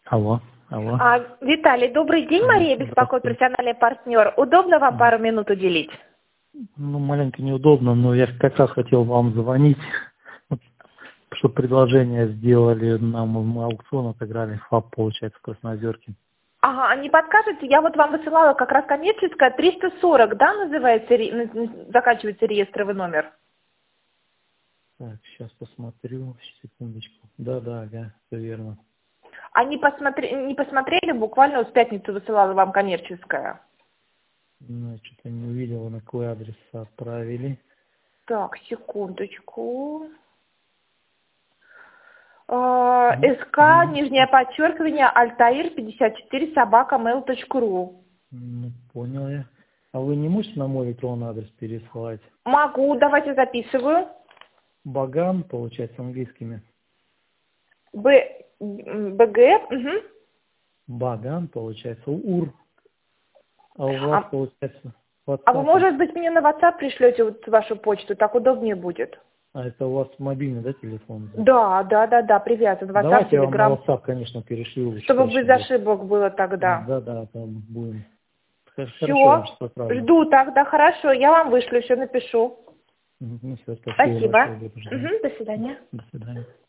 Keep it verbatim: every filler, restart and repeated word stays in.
Алло, алло. А, Виталий, добрый день, Мария беспокоит, профессиональный партнер. Удобно вам пару минут уделить? Ну, маленько неудобно, но я как раз хотел вам звонить, чтобы предложение сделали нам аукцион, отыграли ФАП, получается, в Красноозерке. Ага, а не подскажете, я вот вам высылала как раз коммерческая, триста сорок, да, называется, ре- заканчивается реестровый номер? Так, сейчас посмотрю, секундочку. Да, да, ага, все верно. А не, посмотри, не посмотрели, буквально вот в пятницу высылала вам коммерческая. Ну, что-то не увидел, на какой адрес отправили. Так, секундочку. Э, Ну, СК, ну, нижнее подчеркивание, Альтаир пятьдесят четыре, собака, mail точка ру. ну, понял я. А вы не можете на мой электронный адрес переслать? Могу, давайте записываю. Баган, получается, английскими. Б, БГ, угу. Баган, получается, УР. А у вас, А, получается, а вы, WhatsApp. может быть, мне на WhatsApp пришлете вот вашу почту, так удобнее будет. А это у вас мобильный, да, телефон? Да, да, да, да, привязан. WhatsApp, Давайте я вам на Telegram. WhatsApp, конечно, перешлю. Чтобы Проще без будет. ошибок было тогда. Да, да, там будем. Х- Хорошо, я вам Все, сейчас отправлю. жду тогда, хорошо, я вам вышлю, все напишу. Мгм. Ну все, спасибо большое, Спасибо. буду ждать. Угу, до свидания. До свидания.